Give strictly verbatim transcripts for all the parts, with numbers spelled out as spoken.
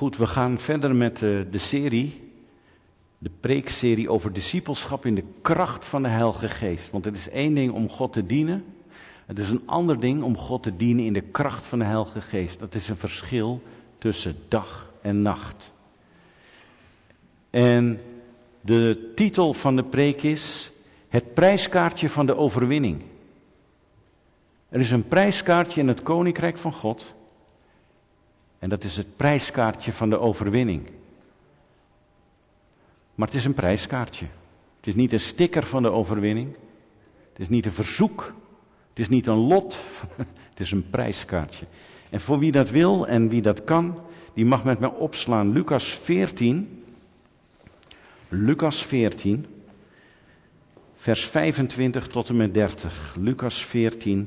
Goed, we gaan verder met uh, de serie, de preekserie over discipelschap in de kracht van de Heilige Geest. Want het is één ding om God te dienen, het is een ander ding om God te dienen in de kracht van de Heilige Geest. Dat is een verschil tussen dag en nacht. En de titel van de preek is het prijskaartje van de overwinning. Er is een prijskaartje in het Koninkrijk van God. En dat is het prijskaartje van de overwinning. Maar het is een prijskaartje. Het is niet een sticker van de overwinning. Het is niet een verzoek. Het is niet een lot. Het is een prijskaartje. En voor wie dat wil en wie dat kan, die mag met mij opslaan. Lucas veertien. Lucas veertien. Vers vijfentwintig tot en met dertig. Lucas veertien.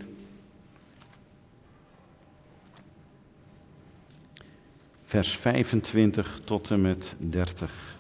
Vers vijfentwintig tot en met dertig.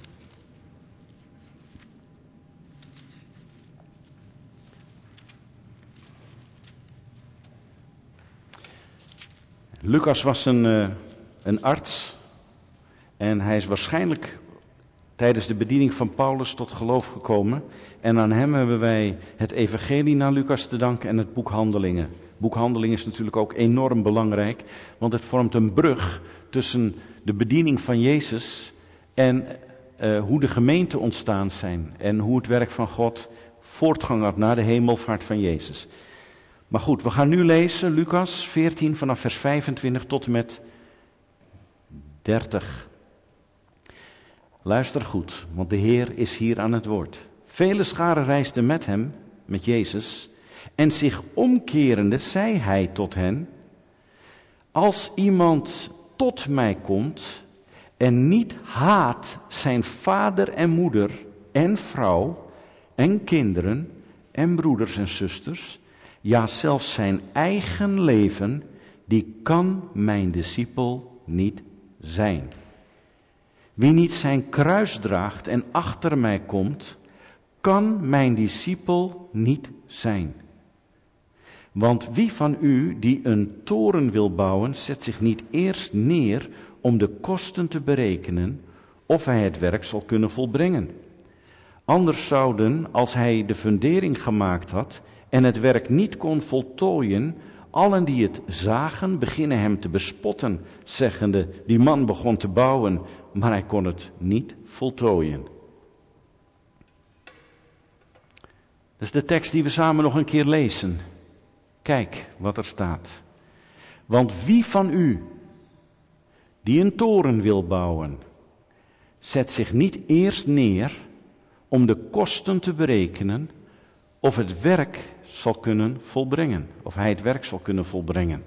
Lucas was een, uh, een arts en hij is waarschijnlijk tijdens de bediening van Paulus tot geloof gekomen. En aan hem hebben wij het evangelie naar Lucas te danken en het boek Handelingen. Boek Handelingen is natuurlijk ook enorm belangrijk, want het vormt een brug tussen de bediening van Jezus en uh, hoe de gemeenten ontstaan zijn en hoe het werk van God voortgang had na de hemelvaart van Jezus. Maar goed, we gaan nu lezen Lucas veertien vanaf vers vijfentwintig tot en met dertig. Luister goed, want de Heer is hier aan het woord. Vele scharen reisden met hem, met Jezus, en zich omkerende zei hij tot hen: als iemand tot mij komt en niet haat zijn vader en moeder en vrouw en kinderen en broeders en zusters, ja zelfs zijn eigen leven, die kan mijn discipel niet zijn. Wie niet zijn kruis draagt en achter mij komt, kan mijn discipel niet zijn. Want wie van u die een toren wil bouwen, zet zich niet eerst neer om de kosten te berekenen of hij het werk zal kunnen volbrengen. Anders zouden, als hij de fundering gemaakt had en het werk niet kon voltooien, allen die het zagen beginnen hem te bespotten, zeggende: die man begon te bouwen, maar hij kon het niet voltooien. Dat is de tekst die we samen nog een keer lezen. Kijk wat er staat. Want wie van u die een toren wil bouwen, zet zich niet eerst neer om de kosten te berekenen of het werk zal kunnen volbrengen, of hij het werk zal kunnen volbrengen.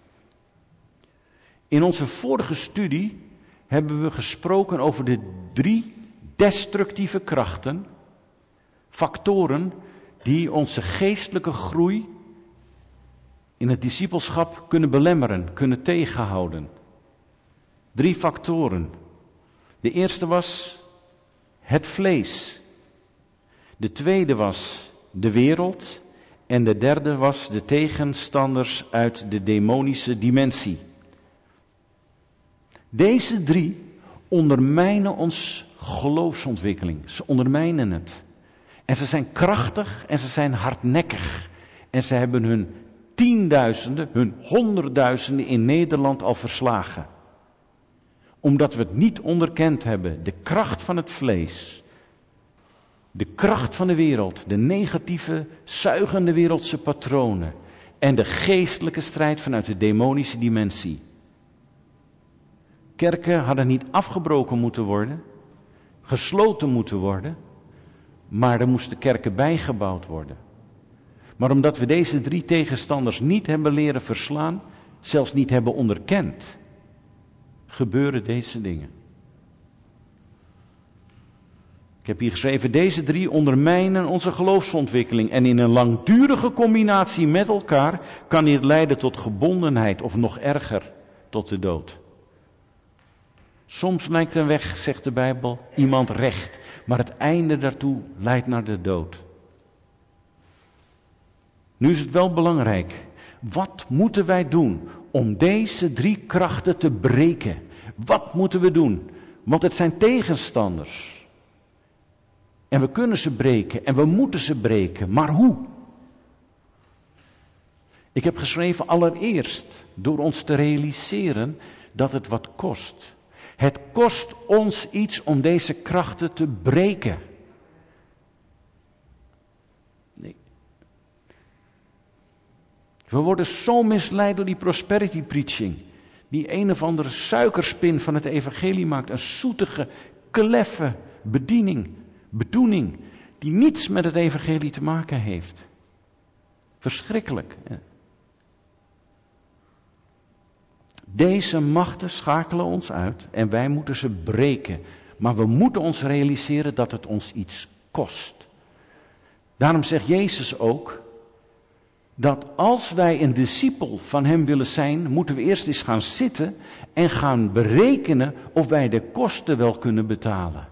In onze vorige studie hebben we gesproken over de drie destructieve krachten, factoren die onze geestelijke groei in het discipelschap kunnen belemmeren, kunnen tegenhouden. Drie factoren. De eerste was het vlees. De tweede was de wereld. En de derde was de tegenstanders uit de demonische dimensie. Deze drie ondermijnen ons geloofsontwikkeling. Ze ondermijnen het. En ze zijn krachtig en ze zijn hardnekkig. En ze hebben hun tienduizenden, hun honderdduizenden in Nederland al verslagen. Omdat we het niet onderkend hebben. De kracht van het vlees. De kracht van de wereld. De negatieve, zuigende wereldse patronen. En de geestelijke strijd vanuit de demonische dimensie. Kerken hadden niet afgebroken moeten worden. Gesloten moeten worden. Maar er moesten kerken bijgebouwd worden. Maar omdat we deze drie tegenstanders niet hebben leren verslaan, zelfs niet hebben onderkend, gebeuren deze dingen. Ik heb hier geschreven, deze drie ondermijnen onze geloofsontwikkeling. En in een langdurige combinatie met elkaar kan dit leiden tot gebondenheid of nog erger, tot de dood. Soms lijkt een weg, zegt de Bijbel, iemand recht. Maar het einde daartoe leidt naar de dood. Nu is het wel belangrijk. Wat moeten wij doen om deze drie krachten te breken? Wat moeten we doen? Want het zijn tegenstanders. En we kunnen ze breken en we moeten ze breken. Maar hoe? Ik heb geschreven allereerst door ons te realiseren dat het wat kost. Het kost ons iets om deze krachten te breken. Nee. We worden zo misleid door die prosperity preaching. Die een of andere suikerspin van het evangelie maakt. Een zoetige, kleffe bediening, bedoeling. Die niets met het evangelie te maken heeft. Verschrikkelijk. Deze machten schakelen ons uit en wij moeten ze breken. Maar we moeten ons realiseren dat het ons iets kost. Daarom zegt Jezus ook dat als wij een discipel van hem willen zijn, moeten we eerst eens gaan zitten en gaan berekenen of wij de kosten wel kunnen betalen.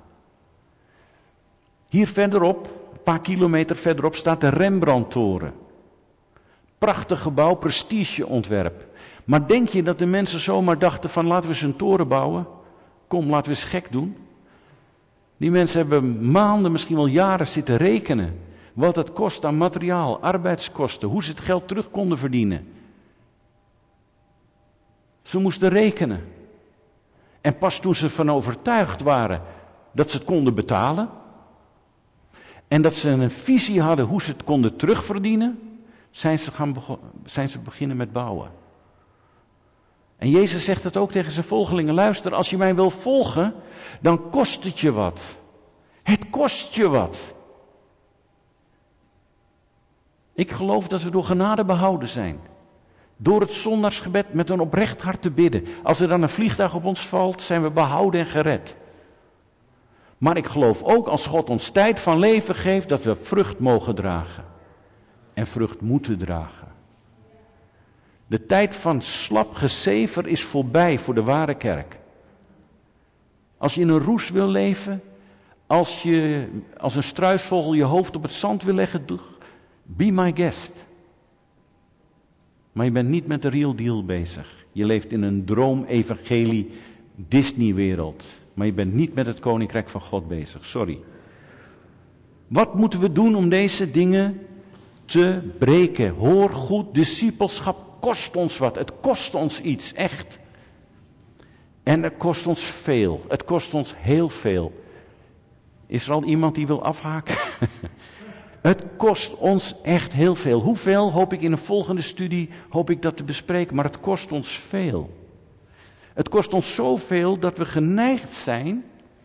Hier verderop, een paar kilometer verderop, staat de Rembrandttoren. Prachtig gebouw, prestigeontwerp. Maar denk je dat de mensen zomaar dachten van laten we eens een toren bouwen? Kom, laten we eens gek doen. Die mensen hebben maanden, misschien wel jaren zitten rekenen. Wat het kost aan materiaal, arbeidskosten, hoe ze het geld terug konden verdienen. Ze moesten rekenen. En pas toen ze ervan overtuigd waren dat ze het konden betalen. En dat ze een visie hadden hoe ze het konden terugverdienen. Zijn ze, gaan bego- zijn ze beginnen met bouwen. En Jezus zegt het ook tegen zijn volgelingen. Luister, als je mij wil volgen, dan kost het je wat. Het kost je wat. Ik geloof dat we door genade behouden zijn. Door het zondagsgebed met een oprecht hart te bidden. Als er dan een vliegtuig op ons valt, zijn we behouden en gered. Maar ik geloof ook als God ons tijd van leven geeft, dat we vrucht mogen dragen. En vrucht moeten dragen. De tijd van slap gezever is voorbij voor de ware kerk. Als je in een roes wil leven, als je als een struisvogel je hoofd op het zand wil leggen, doe, be my guest. Maar je bent niet met de real deal bezig. Je leeft in een droom-evangelie Disney-wereld. Maar je bent niet met het koninkrijk van God bezig. Sorry. Wat moeten we doen om deze dingen te breken? Hoor goed, discipelschap kost ons wat. Het kost ons iets, echt. En het kost ons veel. Het kost ons heel veel. Is er al iemand die wil afhaken? Het kost ons echt heel veel. Hoeveel hoop ik in een volgende studie hoop ik dat te bespreken. Maar het kost ons veel. Het kost ons zoveel dat we geneigd zijn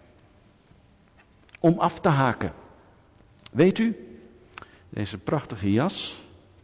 om af te haken. Weet u, deze prachtige jas.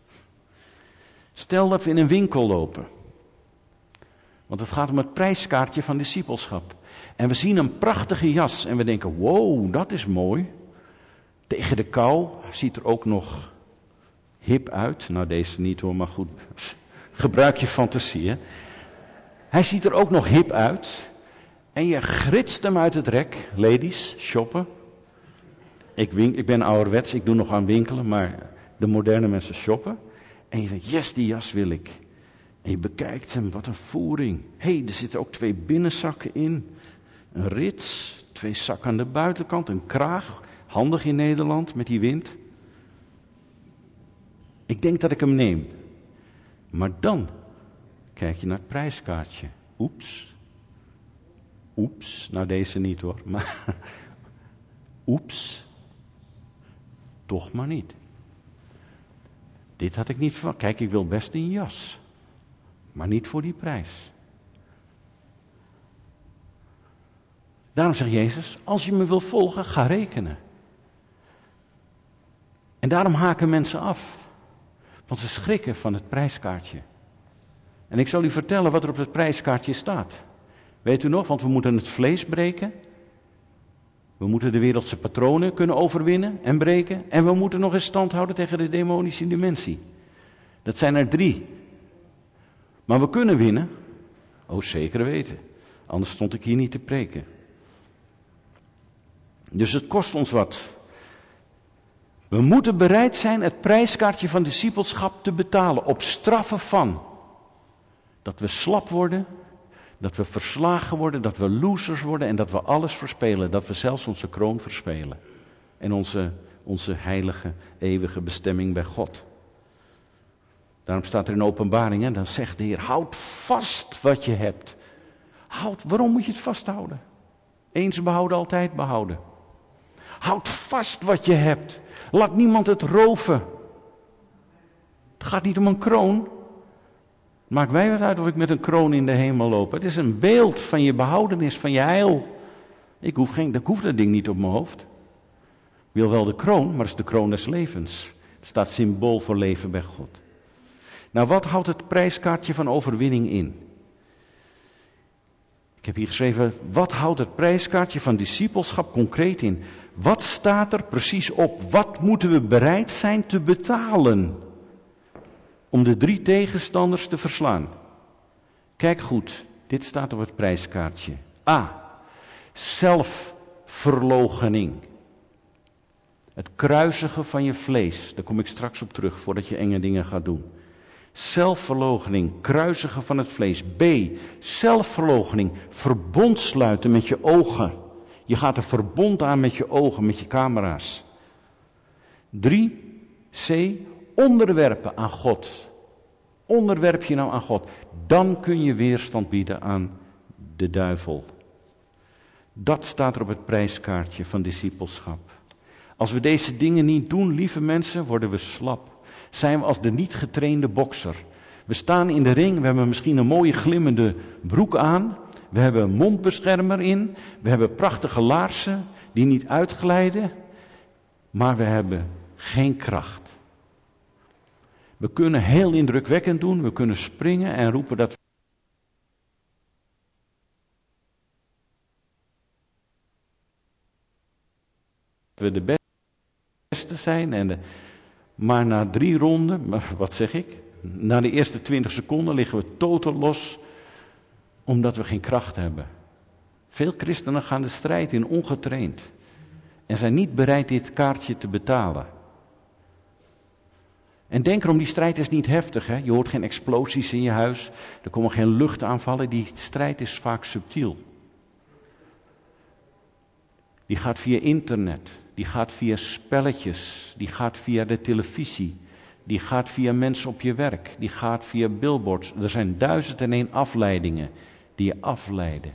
Stel dat we in een winkel lopen. Want het gaat om het prijskaartje van discipelschap. En we zien een prachtige jas en we denken, wow, dat is mooi. Tegen de kou, ziet er ook nog hip uit. Nou, deze niet hoor, maar goed, gebruik je fantasie. Hè? Hij ziet er ook nog hip uit. En je gritst hem uit het rek. Ladies, shoppen. Ik, wink, ik ben ouderwets, ik doe nog aan winkelen, maar de moderne mensen shoppen. En je denkt, yes, die jas wil ik. En je bekijkt hem, wat een voering. Hé, hey, er zitten ook twee binnenzakken in. Een rits, twee zakken aan de buitenkant, een kraag. Handig in Nederland met die wind. Ik denk dat ik hem neem. Maar dan kijk je naar het prijskaartje. Oeps. Oeps. Nou, deze niet hoor. Maar oeps. Toch maar niet. Dit had ik niet verwacht. Kijk, ik wil best een jas. Maar niet voor die prijs. Daarom zegt Jezus, als je me wil volgen, ga rekenen. En daarom haken mensen af. Want ze schrikken van het prijskaartje. En ik zal u vertellen wat er op het prijskaartje staat. Weet u nog, want we moeten het vlees breken. We moeten de wereldse patronen kunnen overwinnen en breken. En we moeten nog eens stand houden tegen de demonische dimensie. Dat zijn er drie. Maar we kunnen winnen. Oh, zeker weten. Anders stond ik hier niet te preken. Dus het kost ons wat. We moeten bereid zijn het prijskaartje van discipelschap te betalen. Op straffen van. Dat we slap worden. Dat we verslagen worden, dat we losers worden en dat we alles verspelen. Dat we zelfs onze kroon verspelen. En onze, onze heilige, eeuwige bestemming bij God. Daarom staat er in Openbaring, hè, dan zegt de Heer, houd vast wat je hebt. Houd, waarom moet je het vasthouden? Eens behouden, altijd behouden. Houd vast wat je hebt. Laat niemand het roven. Het gaat niet om een kroon. Maakt mij wat uit of ik met een kroon in de hemel loop. Het is een beeld van je behoudenis, van je heil. Ik hoef, geen, ik hoef dat ding niet op mijn hoofd. Ik wil wel de kroon, maar het is de kroon des levens. Het staat symbool voor leven bij God. Nou, wat houdt het prijskaartje van overwinning in? Ik heb hier geschreven, wat houdt het prijskaartje van discipelschap concreet in? Wat staat er precies op? Wat moeten we bereid zijn te betalen om de drie tegenstanders te verslaan? Kijk goed, dit staat op het prijskaartje. A. Zelfverloochening. Het kruisigen van je vlees. Daar kom ik straks op terug voordat je enge dingen gaat doen. Zelfverloochening, kruisigen van het vlees. B. Zelfverloochening, verbond sluiten met je ogen. Je gaat een verbond aan met je ogen, met je camera's. drie. C. Onderwerpen aan God. Onderwerp je nou aan God. Dan kun je weerstand bieden aan de duivel. Dat staat er op het prijskaartje van discipelschap. Als we deze dingen niet doen, lieve mensen, worden we slap. Zijn we als de niet getrainde bokser. We staan in de ring, we hebben misschien een mooie glimmende broek aan. We hebben een mondbeschermer in. We hebben prachtige laarzen die niet uitglijden. Maar we hebben geen kracht. We kunnen heel indrukwekkend doen. We kunnen springen en roepen dat we de beste zijn. En de, maar na drie ronden, wat zeg ik? Na de eerste twintig seconden liggen we totaal los. Omdat we geen kracht hebben. Veel christenen gaan de strijd in ongetraind. En zijn niet bereid dit kaartje te betalen. En denk erom, die strijd is niet heftig. Hè? Je hoort geen explosies in je huis. Er komen geen luchtaanvallen. Die strijd is vaak subtiel. Die gaat via internet. Die gaat via spelletjes. Die gaat via de televisie. Die gaat via mensen op je werk. Die gaat via billboards. Er zijn duizend en één afleidingen die je afleiden.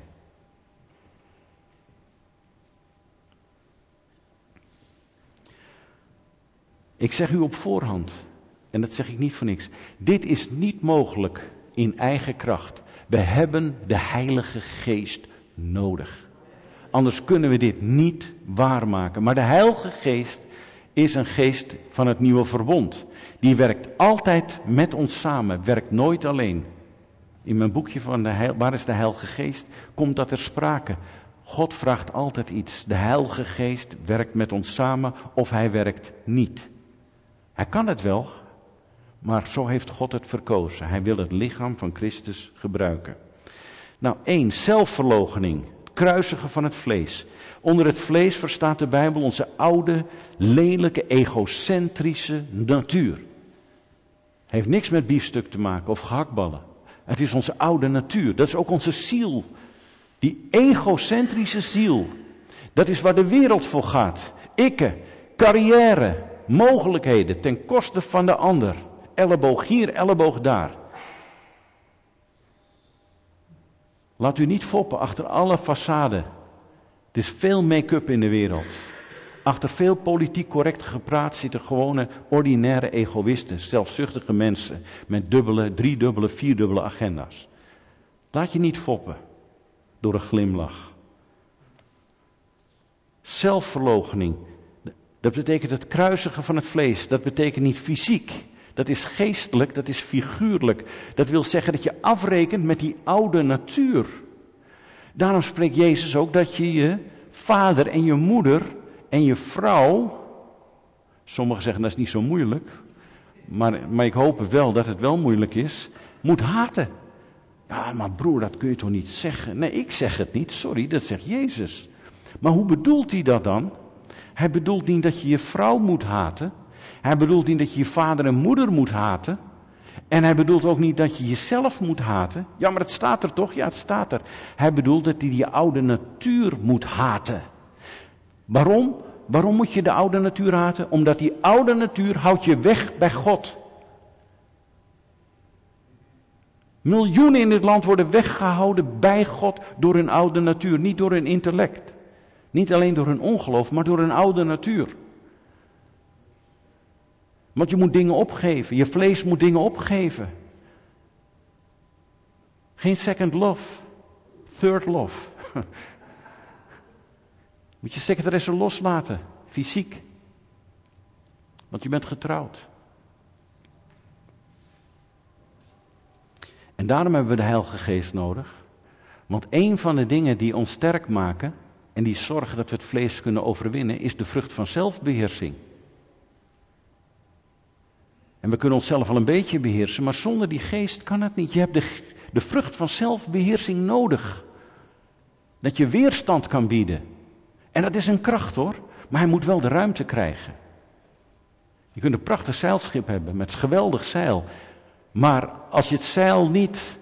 Ik zeg u op voorhand, en dat zeg ik niet voor niks. Dit is niet mogelijk in eigen kracht. We hebben de Heilige Geest nodig. Anders kunnen we dit niet waarmaken. Maar de Heilige Geest is een geest van het nieuwe verbond. Die werkt altijd met ons samen, werkt nooit alleen. In mijn boekje van de Heil, waar is de Heilige Geest, komt dat ter sprake. God vraagt altijd iets. De Heilige Geest werkt met ons samen of hij werkt niet. Hij kan het wel, maar zo heeft God het verkozen. Hij wil het lichaam van Christus gebruiken. Nou, één, zelfverloochening. Het kruisigen van het vlees. Onder het vlees verstaat de Bijbel onze oude, lelijke, egocentrische natuur. Heeft niks met biefstuk te maken of gehaktballen. Het is onze oude natuur. Dat is ook onze ziel. Die egocentrische ziel. Dat is waar de wereld voor gaat. Ikke, carrière, mogelijkheden ten koste van de ander. Elleboog hier, elleboog daar. Laat u niet foppen achter alle façade. Het is veel make-up in de wereld. Achter veel politiek correct gepraat zitten gewone ordinaire egoïsten, zelfzuchtige mensen met dubbele, driedubbele, vierdubbele agenda's. Laat je niet foppen door een glimlach. Zelfverloochening, dat betekent het kruisigen van het vlees. Dat betekent niet fysiek, dat is geestelijk, dat is figuurlijk. Dat wil zeggen dat je afrekent met die oude natuur. Daarom spreekt Jezus ook dat je je vader en je moeder en je vrouw, sommigen zeggen dat is niet zo moeilijk, maar, maar ik hoop wel dat het wel moeilijk is, moet haten. Ja, maar broer, dat kun je toch niet zeggen? Nee, ik zeg het niet, sorry, dat zegt Jezus. Maar hoe bedoelt hij dat dan? Hij bedoelt niet dat je je vrouw moet haten. Hij bedoelt niet dat je je vader en moeder moet haten. En hij bedoelt ook niet dat je jezelf moet haten. Ja, maar het staat er toch? Ja, het staat er. Hij bedoelt dat hij die oude natuur moet haten. Waarom? Waarom moet je de oude natuur haten? Omdat die oude natuur houdt je weg bij God. Miljoenen in dit land worden weggehouden bij God door hun oude natuur. Niet door hun intellect. Niet alleen door hun ongeloof, maar door hun oude natuur. Want je moet dingen opgeven. Je vlees moet dingen opgeven. Geen second love. Third love. Moet je secretaresse loslaten. Fysiek. Want je bent getrouwd. En daarom hebben we de Heilige Geest nodig. Want een van de dingen die ons sterk maken en die zorgen dat we het vlees kunnen overwinnen, is de vrucht van zelfbeheersing. En we kunnen onszelf al een beetje beheersen, maar zonder die geest kan het niet. Je hebt de, de vrucht van zelfbeheersing nodig. Dat je weerstand kan bieden. En dat is een kracht hoor, maar hij moet wel de ruimte krijgen. Je kunt een prachtig zeilschip hebben met geweldig zeil. Maar als je het zeil niet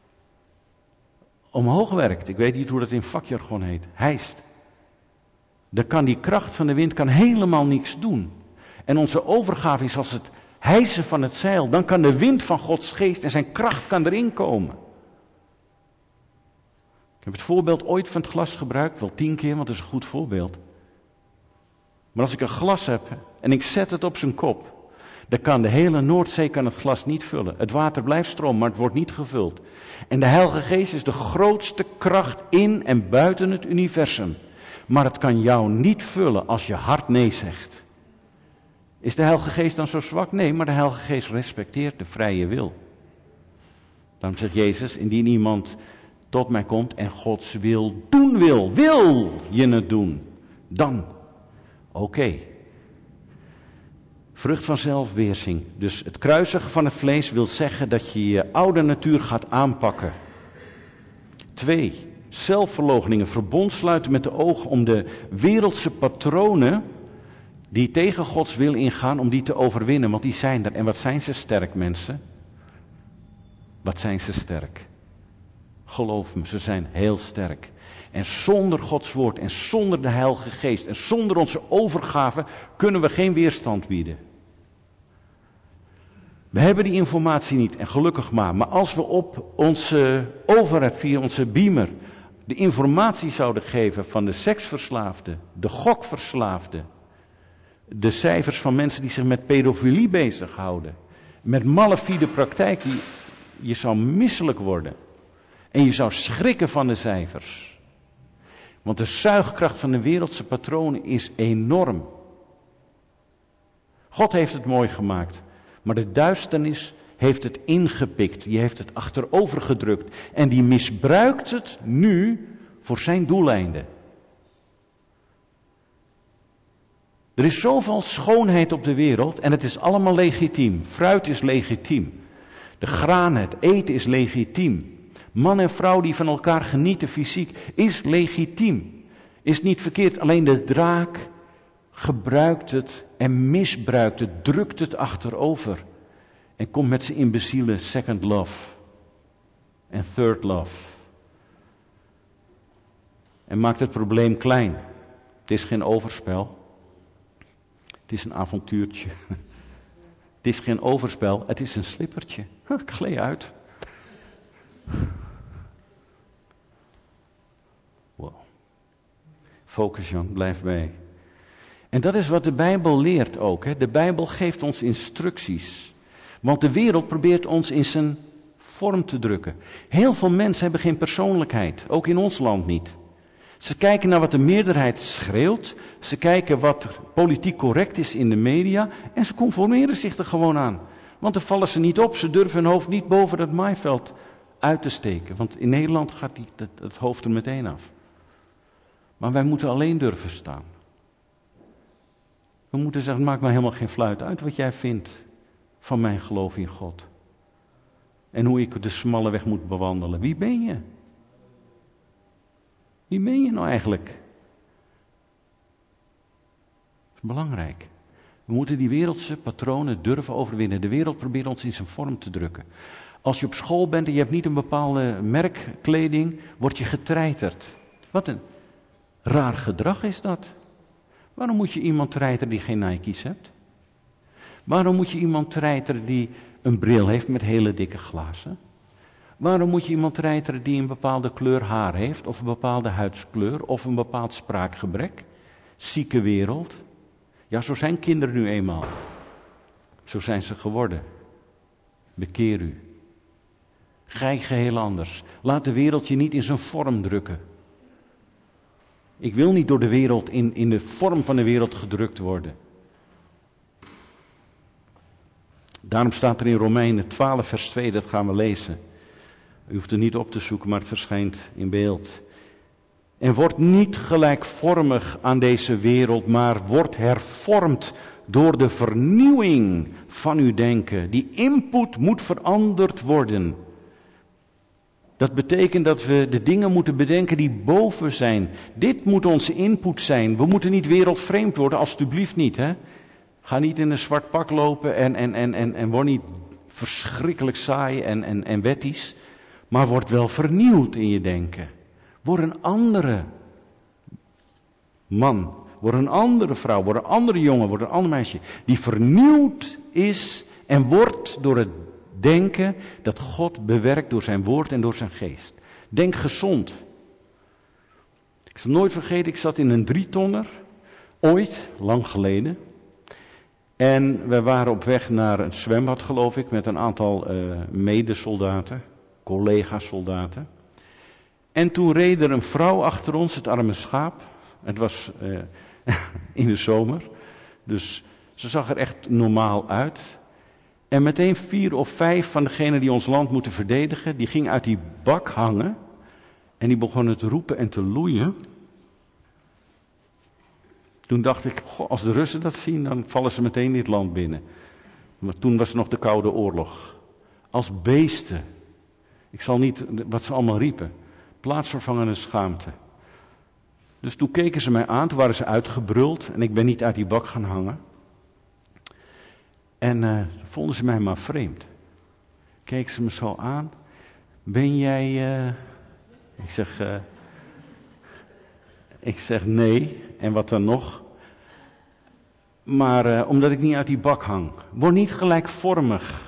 omhoog werkt, ik weet niet hoe dat in vakjargon heet, hijst. Dan kan die kracht van de wind kan helemaal niks doen. En onze overgave is als het hijsen van het zeil, dan kan de wind van Gods geest en zijn kracht kan erin komen. Ik heb het voorbeeld ooit van het glas gebruikt, wel tien keer, want het is een goed voorbeeld. Maar als ik een glas heb en ik zet het op zijn kop, dan kan de hele Noordzee kan het glas niet vullen. Het water blijft stromen, maar het wordt niet gevuld. En de Heilige Geest is de grootste kracht in en buiten het universum. Maar het kan jou niet vullen als je hard nee zegt. Is de Heilige Geest dan zo zwak? Nee, maar de Heilige Geest respecteert de vrije wil. Daarom zegt Jezus, indien iemand tot mij komt en Gods wil doen wil, wil je het doen, dan, oké. Okay. Vrucht van zelfbeheersing. Dus het kruisigen van het vlees wil zeggen dat je je oude natuur gaat aanpakken. Twee, zelfverloocheningen, verbond sluiten met de ogen om de wereldse patronen die tegen Gods wil ingaan, om die te overwinnen. Want die zijn er. En wat zijn ze sterk, mensen? Wat zijn ze sterk? Geloof me, ze zijn heel sterk. En zonder Gods woord en zonder de Heilige Geest en zonder onze overgave kunnen we geen weerstand bieden. We hebben die informatie niet en gelukkig maar. Maar als we op onze overheid via onze beamer de informatie zouden geven van de seksverslaafden, de gokverslaafden, de cijfers van mensen die zich met pedofilie bezighouden, met malafide praktijken, je zou misselijk worden. En je zou schrikken van de cijfers. Want de zuigkracht van de wereldse patronen is enorm. God heeft het mooi gemaakt. Maar de duisternis heeft het ingepikt. Die heeft het achterover gedrukt. En die misbruikt het nu voor zijn doeleinden. Er is zoveel schoonheid op de wereld en het is allemaal legitiem. Fruit is legitiem. De granen, het eten is legitiem. Man en vrouw die van elkaar genieten fysiek is legitiem. Is niet verkeerd, alleen de draak gebruikt het en misbruikt het, drukt het achterover. En komt met zijn imbeciele second love en third love. En maakt het probleem klein. Het is geen overspel. Het is een avontuurtje. Het is geen overspel, het is een slippertje. Ik gleed uit. Wow. Focus Jan, blijf bij. En dat is wat de Bijbel leert ook. Hè? De Bijbel geeft ons instructies. Want de wereld probeert ons in zijn vorm te drukken. Heel veel mensen hebben geen persoonlijkheid. Ook in ons land niet. Ze kijken naar wat de meerderheid schreeuwt. Ze kijken wat politiek correct is in de media. En ze conformeren zich er gewoon aan. Want dan vallen ze niet op. Ze durven hun hoofd niet boven dat maaiveld uit te steken. Want in Nederland gaat die, het, het hoofd er meteen af. Maar wij moeten alleen durven staan. We moeten zeggen, het maakt me helemaal geen fluit uit wat jij vindt van mijn geloof in God. En hoe ik de smalle weg moet bewandelen. Wie ben je? Wie ben je nou eigenlijk? Dat is belangrijk. We moeten die wereldse patronen durven overwinnen. De wereld probeert ons in zijn vorm te drukken. Als je op school bent en je hebt niet een bepaalde merkkleding, word je getreiterd. Wat een raar gedrag is dat. Waarom moet je iemand treiteren die geen Nike's hebt? Waarom moet je iemand treiteren die een bril heeft met hele dikke glazen? Waarom moet je iemand treiteren die een bepaalde kleur haar heeft, of een bepaalde huidskleur, of een bepaald spraakgebrek? Zieke wereld. Ja, zo zijn kinderen nu eenmaal. Zo zijn ze geworden. Bekeer u. Gij geheel anders. Laat de wereld je niet in zijn vorm drukken. Ik wil niet door de wereld in, in de vorm van de wereld gedrukt worden. Daarom staat er in Romeinen twaalf vers twee, dat gaan we lezen. U hoeft het niet op te zoeken, maar het verschijnt in beeld. En wordt niet gelijkvormig aan deze wereld, maar wordt hervormd door de vernieuwing van uw denken. Die input moet veranderd worden. Dat betekent dat we de dingen moeten bedenken die boven zijn. Dit moet onze input zijn. We moeten niet wereldvreemd worden, alstublieft niet. Hè? Ga niet in een zwart pak lopen en, en, en, en, en word niet verschrikkelijk saai en, en, en wettisch. Maar word wel vernieuwd in je denken. Word een andere man, word een andere vrouw, word een andere jongen, word een ander meisje. Die vernieuwd is en wordt door het denken dat God bewerkt door zijn woord en door zijn geest. Denk gezond. Ik zal nooit vergeten, ik zat in een drietonner, ooit, lang geleden. En we waren op weg naar een zwembad, geloof ik, met een aantal uh, medesoldaten, collega-soldaten. En toen reed er een vrouw achter ons, het arme schaap. Het was uh, in de zomer, dus ze zag er echt normaal uit. En meteen vier of vijf van degenen die ons land moeten verdedigen, die gingen uit die bak hangen. En die begonnen te roepen en te loeien. Toen dacht ik, goh, als de Russen dat zien, dan vallen ze meteen dit land binnen. Maar toen was er nog de Koude Oorlog. Als beesten. Ik zal niet wat ze allemaal riepen. Plaatsvervangende schaamte. Dus toen keken ze mij aan, toen waren ze uitgebruld. En ik ben niet uit die bak gaan hangen. En uh, vonden ze mij maar vreemd. Keken ze me zo aan. Ben jij... Uh... Ik zeg... Uh... Ik zeg nee. En wat dan nog? Maar uh, omdat ik niet uit die bak hang. Word niet gelijkvormig.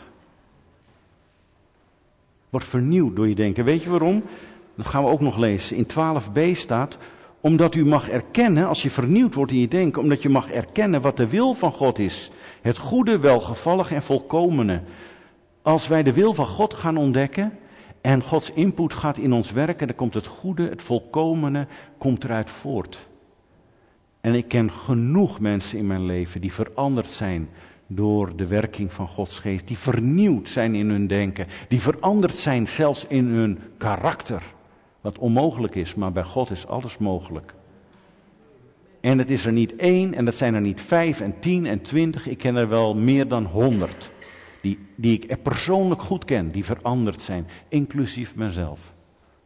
Word vernieuwd door je denken. Weet je waarom? Dat gaan we ook nog lezen. In twaalf b staat... Omdat u mag erkennen, als je vernieuwd wordt in je denken, omdat je mag erkennen wat de wil van God is. Het goede, welgevallige en volkomene. Als wij de wil van God gaan ontdekken en Gods input gaat in ons werken, dan komt het goede, het volkomene, komt eruit voort. En ik ken genoeg mensen in mijn leven die veranderd zijn door de werking van Gods geest. Die vernieuwd zijn in hun denken. Die veranderd zijn zelfs in hun karakter. Wat onmogelijk is, maar bij God is alles mogelijk. En het is er niet één, en dat zijn er niet vijf en tien en twintig. Ik ken er wel meer dan honderd. Die, die ik persoonlijk goed ken, die veranderd zijn. Inclusief mezelf.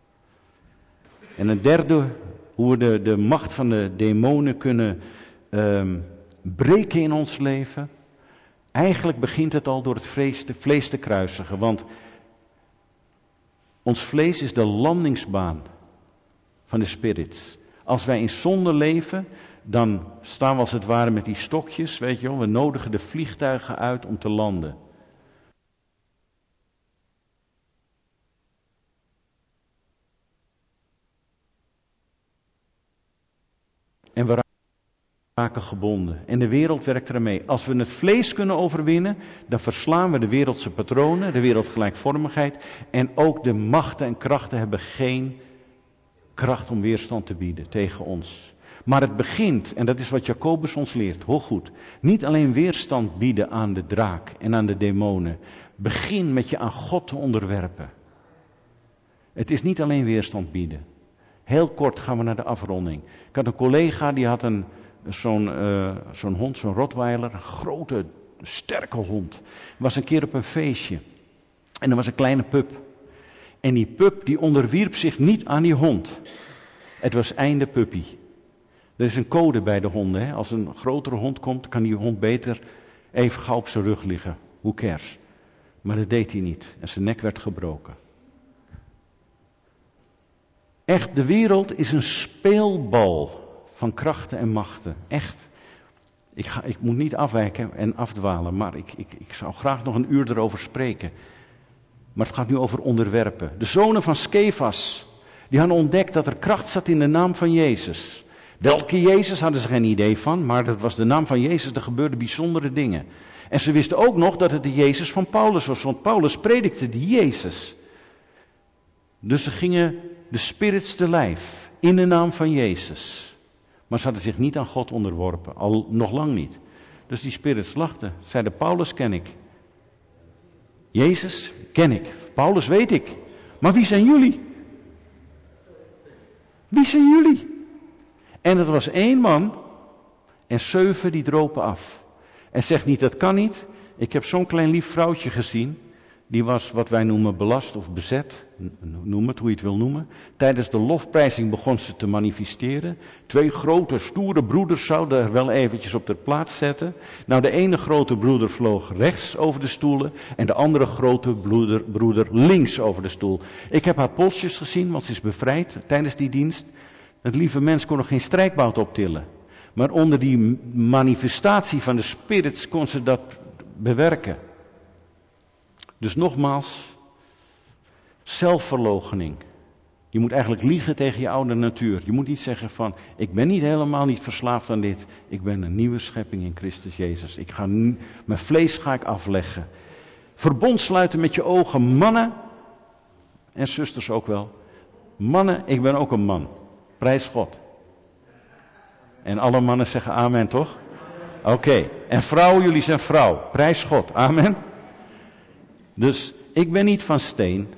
En een derde, hoe we de, de macht van de demonen kunnen um, breken in ons leven. Eigenlijk begint het al door het vlees te, vlees te kruisigen, want... Ons vlees is de landingsbaan van de spirits. Als wij in zonde leven, dan staan we als het ware met die stokjes, weet je wel. We nodigen de vliegtuigen uit om te landen. En we raken gebonden. En de wereld werkt ermee. Als we het vlees kunnen overwinnen, dan verslaan we de wereldse patronen, de wereldgelijkvormigheid. En ook de machten en krachten hebben geen kracht om weerstand te bieden tegen ons. Maar het begint, en dat is wat Jacobus ons leert, hoor goed. Niet alleen weerstand bieden aan de draak en aan de demonen. Begin met je aan God te onderwerpen. Het is niet alleen weerstand bieden. Heel kort gaan we naar de afronding. Ik had een collega die had een... Zo'n, uh, zo'n hond, zo'n Rottweiler, een grote, sterke hond. Was een keer op een feestje. En er was een kleine pup. En die pup die onderwierp zich niet aan die hond. Het was einde puppy. Er is een code bij de honden. Hè? Als een grotere hond komt, kan die hond beter even gauw op zijn rug liggen. Who cares? Maar dat deed hij niet. En zijn nek werd gebroken. Echt, de wereld is een speelbal van krachten en machten. Echt. Ik, ga, ik moet niet afwijken en afdwalen, maar ik, ik, ik zou graag nog een uur erover spreken. Maar het gaat nu over onderwerpen. De zonen van Skefas, die hadden ontdekt dat er kracht zat in de naam van Jezus. Welke Jezus hadden ze geen idee van, maar dat was de naam van Jezus, er gebeurden bijzondere dingen. En ze wisten ook nog dat het de Jezus van Paulus was, want Paulus predikte die Jezus. Dus ze gingen de spirits te lijf, in de naam van Jezus. Maar ze hadden zich niet aan God onderworpen, al nog lang niet. Dus die spirits lachten, zeiden Paulus ken ik. Jezus ken ik, Paulus weet ik. Maar wie zijn jullie? Wie zijn jullie? En het was één man en zeven die dropen af. En zegt niet, dat kan niet. Ik heb zo'n klein lief vrouwtje gezien. Die was wat wij noemen belast of bezet. Noem het hoe je het wil noemen. Tijdens de lofprijzing begon ze te manifesteren. Twee grote stoere broeders zouden er wel eventjes op de plaats zetten. Nou, de ene grote broeder vloog rechts over de stoelen. En de andere grote broeder, broeder links over de stoel. Ik heb haar polsjes gezien, want ze is bevrijd tijdens die dienst. Het lieve mens kon nog geen strijkbout optillen. Maar onder die manifestatie van de spirits kon ze dat bewerken. Dus nogmaals, zelfverloochening. Je moet eigenlijk liegen tegen je oude natuur. Je moet niet zeggen van, ik ben niet helemaal niet verslaafd aan dit. Ik ben een nieuwe schepping in Christus Jezus. Ik ga nu, mijn vlees ga ik afleggen. Verbond sluiten met je ogen, mannen en zusters ook wel. Mannen, ik ben ook een man. Prijs God. En alle mannen zeggen amen, toch? Oké. Okay. En vrouwen, jullie zijn vrouw. Prijs God. Amen. Dus ik ben niet van steen.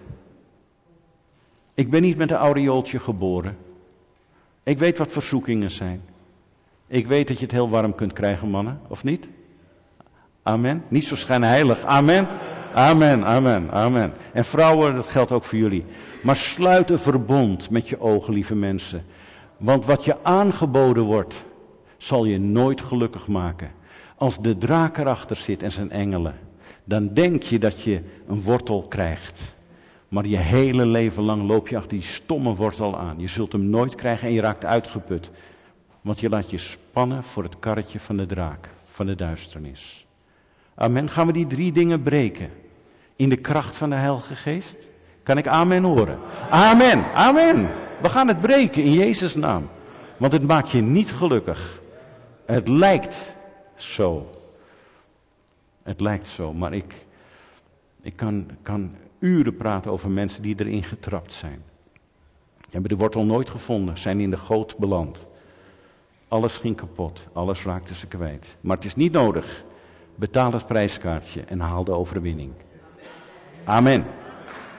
Ik ben niet met een aureooltje geboren. Ik weet wat verzoekingen zijn. Ik weet dat je het heel warm kunt krijgen, mannen. Of niet? Amen. Niet zo schijnheilig. Amen. Amen, amen, amen. En vrouwen, dat geldt ook voor jullie. Maar sluit een verbond met je ogen, lieve mensen. Want wat je aangeboden wordt, zal je nooit gelukkig maken. Als de draak erachter zit en zijn engelen, dan denk je dat je een wortel krijgt. Maar je hele leven lang loop je achter die stomme wortel aan. Je zult hem nooit krijgen en je raakt uitgeput. Want je laat je spannen voor het karretje van de draak, van de duisternis. Amen. Gaan we die drie dingen breken? In de kracht van de Heilige Geest? Kan ik amen horen? Amen, amen. We gaan het breken in Jezus' naam. Want het maakt je niet gelukkig. Het lijkt zo. Het lijkt zo, maar ik, ik kan, kan uren praten over mensen die erin getrapt zijn. Hebben de wortel nooit gevonden, zijn in de goot beland. Alles ging kapot, alles raakte ze kwijt. Maar het is niet nodig. Betaal het prijskaartje en haal de overwinning. Amen.